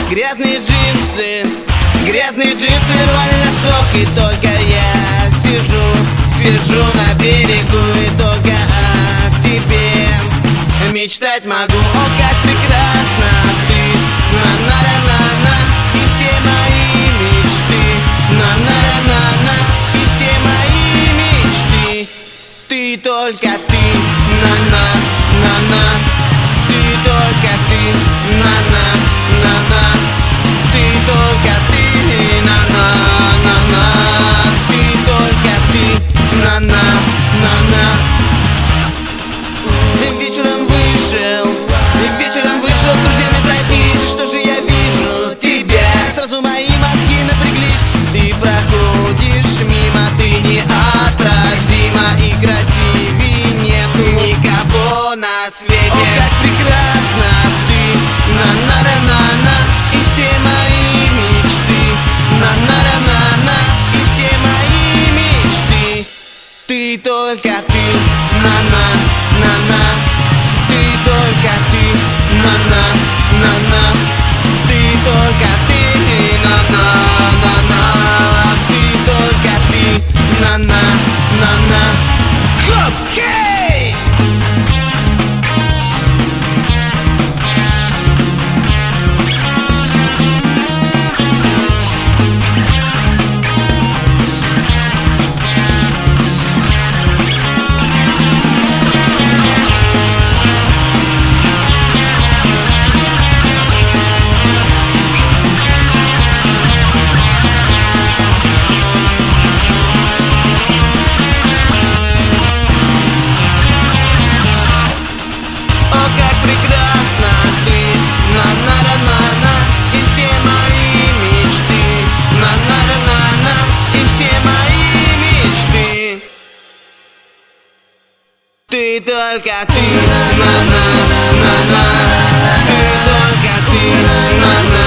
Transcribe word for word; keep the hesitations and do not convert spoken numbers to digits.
Грязные джинсы, грязные джинсы, рваный носок. И только я сижу, сижу на берегу, и только о тебе мечтать могу. О, как прекрасна ты, на-на-ра-на-на. И все мои мечты, на-на-ра-на-на. И все мои мечты, ты только ты, на-на, на-на. Ты только ты, на-на, на-на. Ты только ты, на-на, на-на. Ты только ты, на-на, на-на. Вечером вышел, вечером вышел с друзьями пройтись. И что же я вижу? Тебя. И сразу мои мозги напряглись. Ты проходишь мимо, ты неотразима. И красивее нету никого на свете. О, как прекрасна ты, на-на-ра-на-на. И все мои мечты, на-на-ра-на-на. И все мои мечты, ты только ты, на-на, на-на. Ты только ты, на-на, на-на. Ты только ты, на-на, на-на. Ты только ты, на-на, на-на. Хоп, хей! Ты только ты, на-на-на-на-на. Ты только ты, на-на.